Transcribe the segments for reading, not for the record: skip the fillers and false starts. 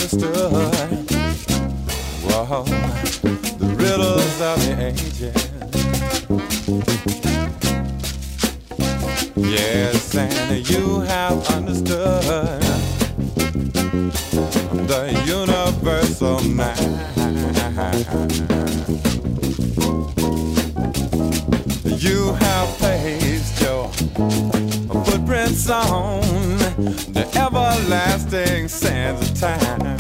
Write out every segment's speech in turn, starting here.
understood. Whoa, the riddles of the ages. Yes, and you have understood the universal mind. You have placed your footprints on the everlasting sands of time.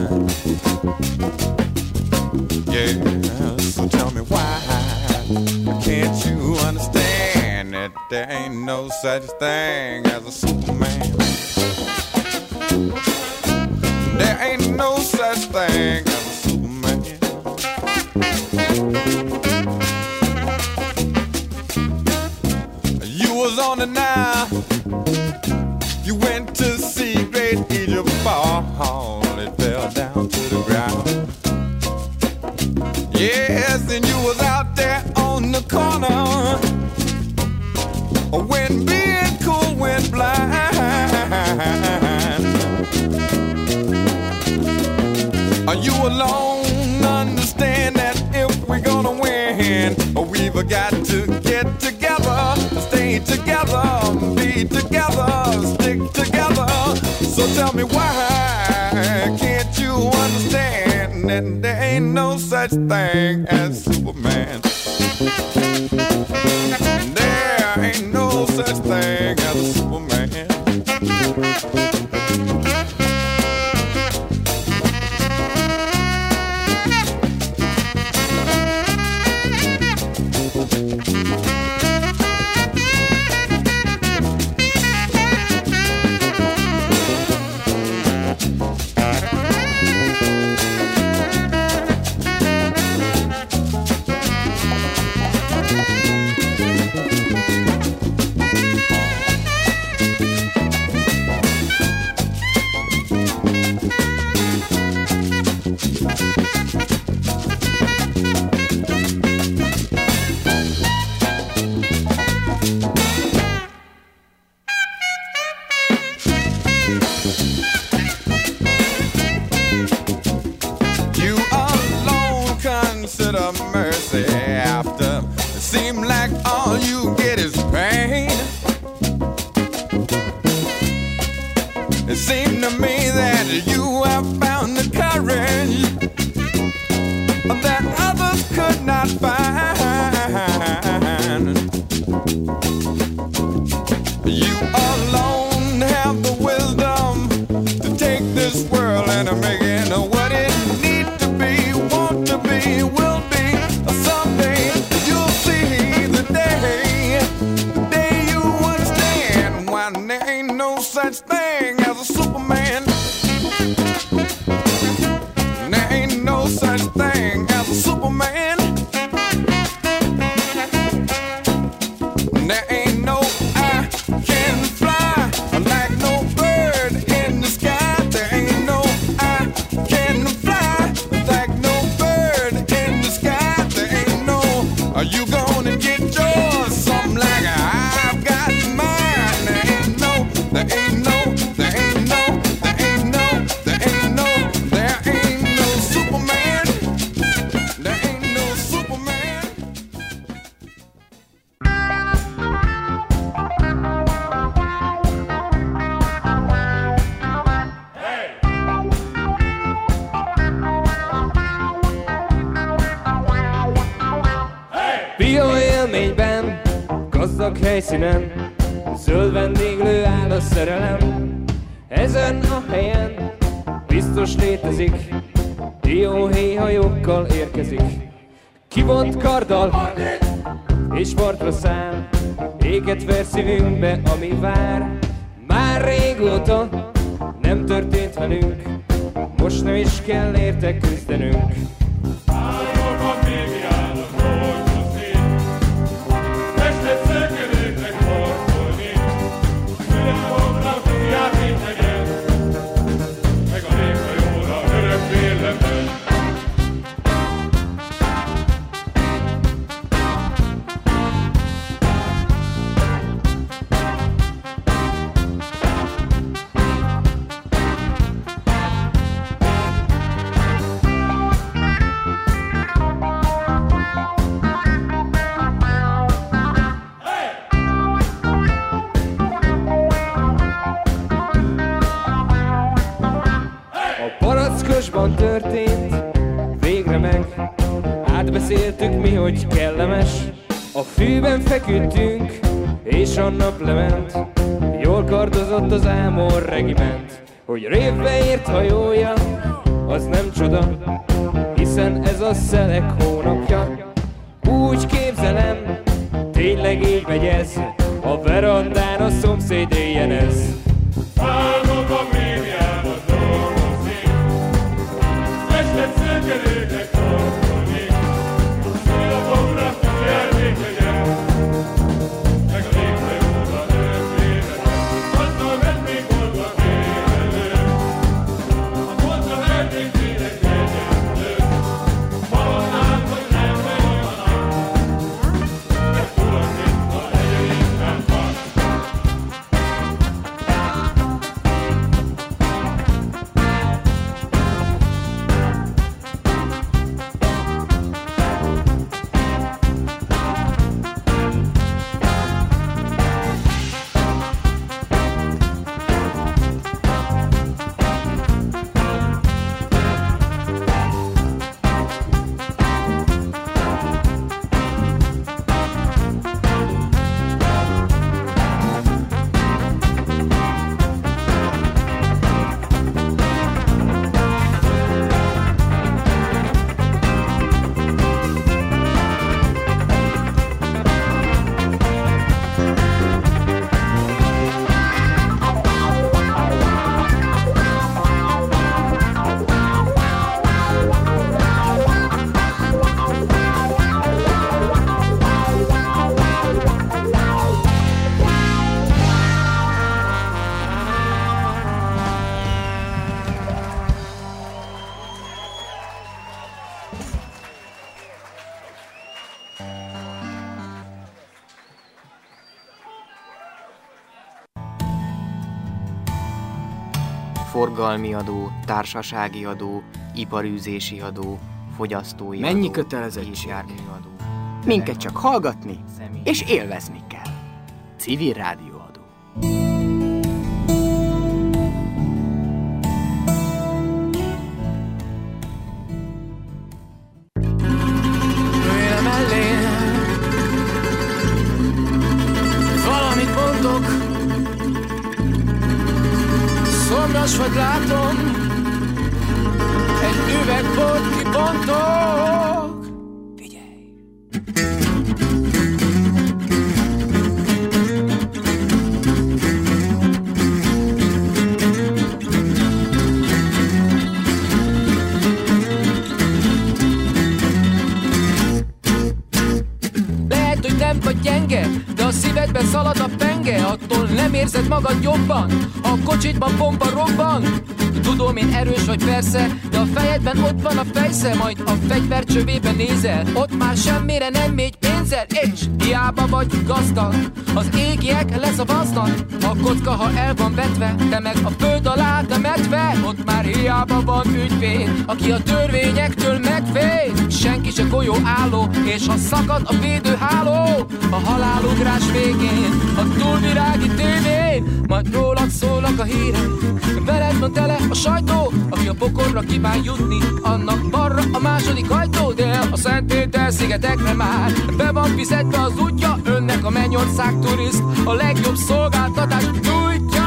Yeah, so tell me why can't you understand that there ain't no such thing as a Superman? There ain't no such thing as a Superman. You was on the Nile, you went to see great Egypt fall. It fell down to the ground. Yes, and you was out there on the corner when being cool went blind. You alone understand that if we're gonna win, we've got to get together, stay together, be together, stick together. So tell me why can't you understand that there ain't no such thing as Superman? There ain't no such thing as a Superman. Mercy after it seems like all you get is pain. It seemed to me that you have found the courage that others could not find. You alone have the wisdom to take this world and to make it what it needs to be, want to be, will be. Someday you'll see the day you understand why there ain't no such thing as a Superman. There ain't no such thing as a Superman. There ain't no I can fly like no bird in the sky. There ain't no I can fly like no bird in the sky. There ain't no are you gonna get yours? Something like I've got mine. There ain't no, there ain't no, there ain't no, there ain't no, there ain't no, there ain't no Superman. There ain't no Superman. Bioélményben, gazdag helyszínen, zöld vendéglő áll a szerelem. Ezen a helyen biztos létezik, dióhéjhajókkal érkezik. Kivont karddal és partra száll, éget ver szívünkbe, ami vár. Már régóta nem történt velünk, most nem is kell érte küzdenünk. házban történt, végre meg átbeszéltük mi, hogy kellemes. A fűben feküdtünk, és a nap lement, jól kardozott az Ámor regiment. Hogy révbe ért hajója, az nem csoda, hiszen ez a szelek hónapja. Úgy képzelem, tényleg így megy ez, a verandán a szomszéd éjjenez. Álmok a médiában dolgozik, este szökelőnek tartozik, szülapokra jelmék legyen, meg a lépte óra nővélet, azzal vennék oldva élelő, a kontra vennék tényleg egyenlő, halnám, hogy nem megy a nap, de tulajdonképpen a hegyeink nem van. Forgalmi adó, társasági adó, iparűzési adó, fogyasztói Mennyi adó, kötelezettség? járműadó. Minket csak hallgatni Személy- és élvezni kell. Civil rádióadó. Jöjjön mellém, valamit mondok, szomjas vagy látom, egy üvegbort kibontok. Figyelj! Lehet, hogy nem vagy gyenge, de a szívedben szalad a penge. Attól nem érzed magad jobban, ha a kocsitban bomba robban. Tudom, én erős vagy persze, de a fejedben ott van a fejsze. Majd a fegyver csövében nézel, ott már semmire nem megy pénzed. És hiába vagy gazdag, az égiek leszavaznak. A kocka, ha el van vetve, te meg a föld alá temetve. Ott már hiába van ügyvéd, aki a törvényektől megvéd. Senki se golyó álló, és ha szakad a védőháló, a halálugrás végén, a túlvirági tévén, majd rólad szólnak a hírek, veled van tele a sajtó. Aki a pokorra kíván jutni, annak balra a második ajtó. De a Szentpéter szigetekre már be van fizetve az útja. Önnek a Mennyország turiszt a legjobb szolgáltatást nyújtja.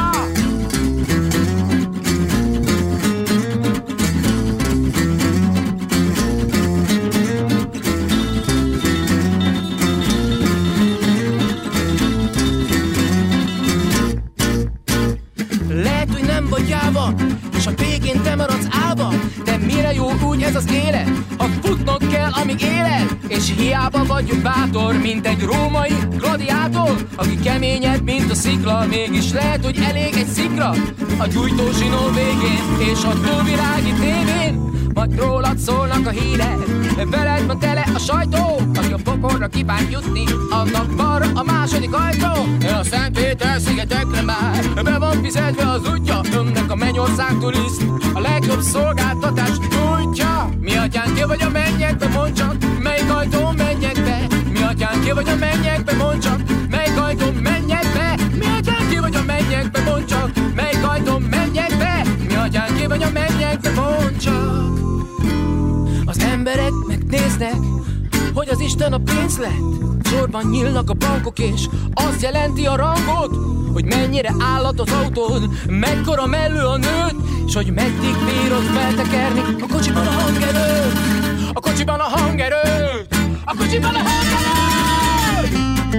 Lehet, hogy nem vagy jáva, és a végén te maradsz állva. De mire jó úgy ez az élet, ha futnod kell, amíg éled. És hiába vagy bátor, mint egy római gladiátor, aki keményebb, mint a szikla. Mégis lehet, hogy elég egy szikra a gyújtózsinó végén, és a túlvilági tévén. Majd rólad szólnak a hírek, veled van tele a sajtó. Aki a pokorra kíván jutni, annak balra a második ajtó. A Szentpéter szigetekre már be van fizetve az útja. Önnek a Mennyország turiszt a legjobb szolgáltatást nyújtja. Mi atyán, ki vagy a mennyekbe, mondd csak, melyik ajtón menjek be. Mi atyán, ki vagy a mennyekbe, mondd csak, melyik ajtón menjek be. Mi atyán, ki vagy a mennyekbe, mondd csak, melyik ajtón menjek be. Mi atyán, ki vagy a mennyekbe, mondd csak. Isten a pénz lett, sorban nyílnak a bankok, és azt jelenti a rangot, hogy mennyire állat az autód, mekkora mellő a nőt, és hogy meddig bírod feltekerni a kocsiban a hangerőt, a kocsiban a hangerőt, a kocsiban a hangerőt!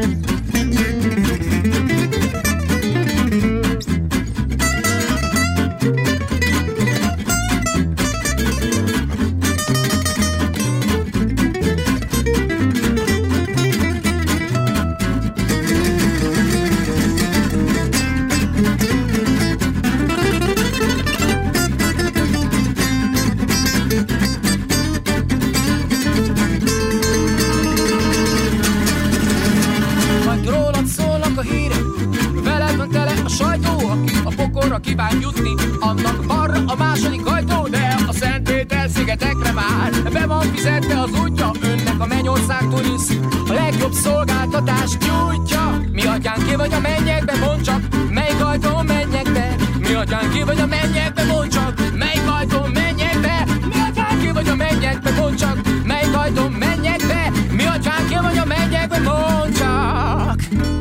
Kíván jutni, annak balra a második ajtó, de a Szentpéter-szigetekre már be van fizetve az útja, önnek a Mennyország turisz a legjobb szolgáltatást nyújtja. Mi atyán ki vagy a mennyekbe, mondd csak, melyik ajtón menjek be? Mi atyán ki vagy a mennyekbe, mondd csak, melyik ajtón menjek be? Mi atyán ki vagy a mennyekbe, mondd csak, melyik ajtón menjek be? Mi atyán ki vagy a mennyekbe, mondd csak.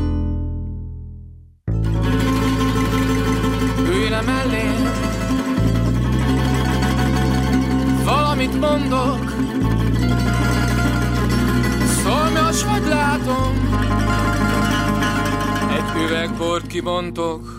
Mellém valamit mondok, szomjas vagy látom, egy üvegbort kibontok.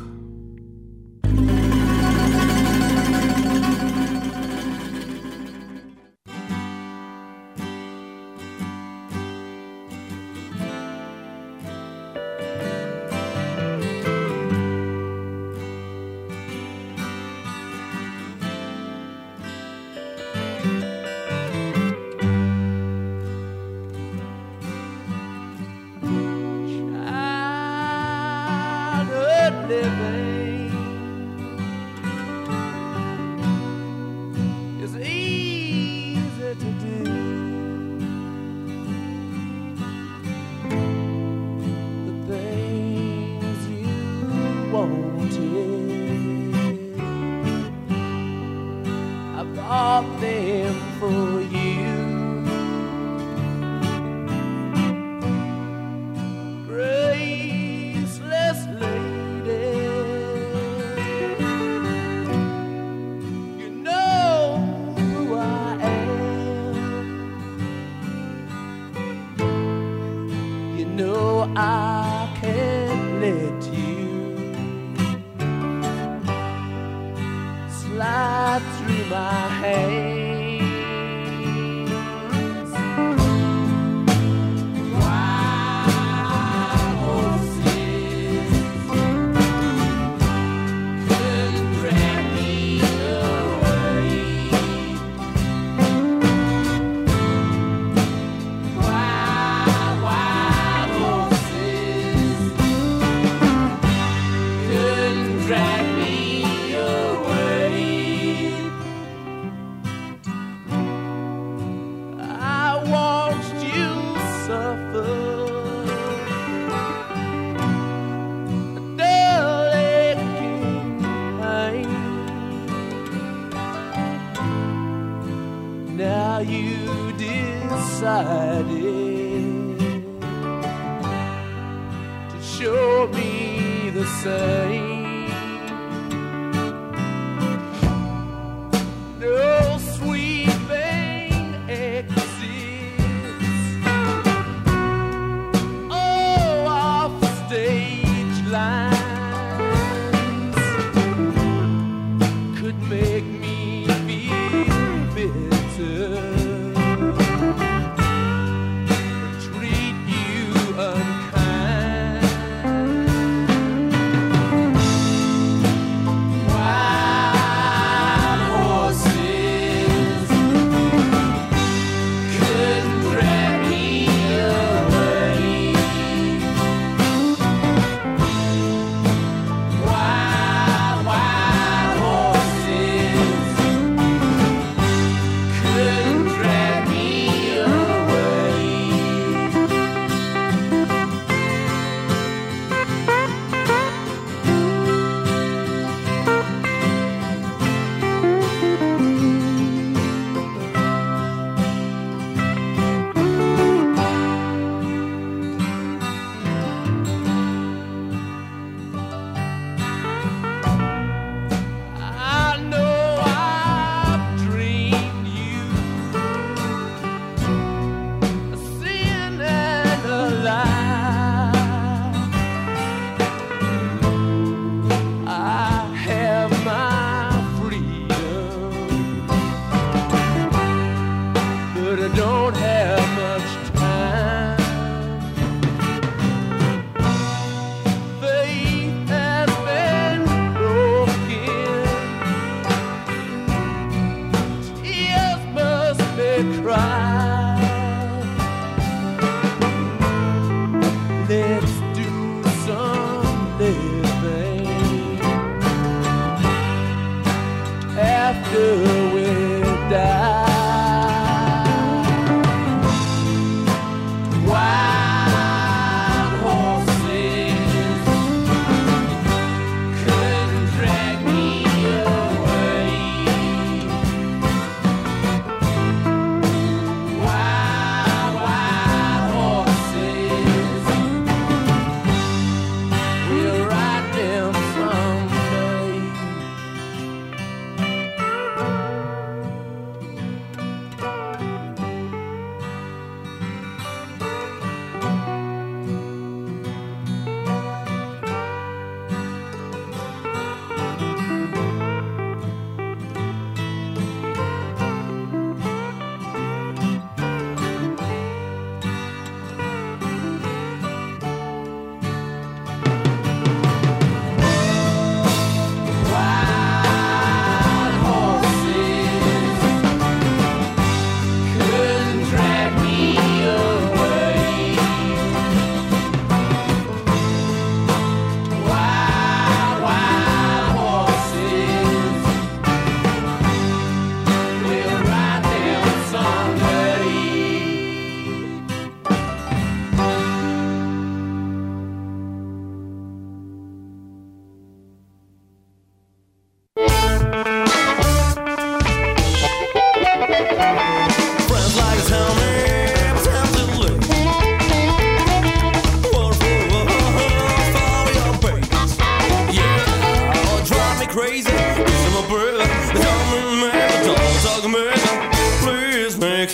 Treat you unkind.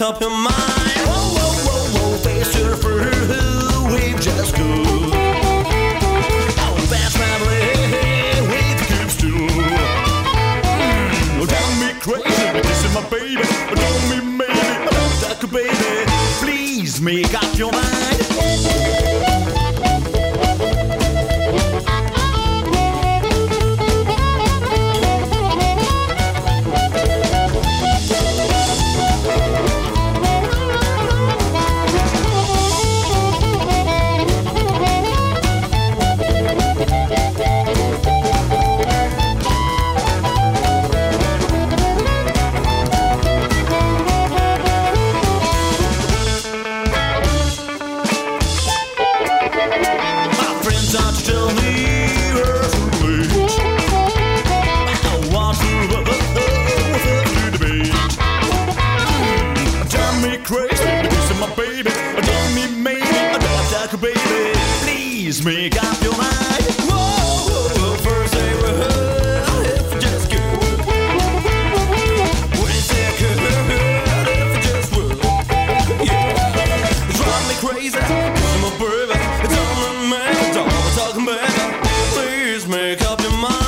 up your mind. Whoa, whoa, whoa, whoa, face to the fruit, we've just cool. Oh, fast family, we keep still. Don't be crazy, this is my baby. Don't be maybe, don't like a baby. Please make up your mind. Make up your mind. Whoa, first they were if you just good. When it's second, if you just would. Yeah, drive me crazy, I'm a baby. It's all in me, it's all we're talking about. Please make up your mind.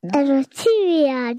Ez a civil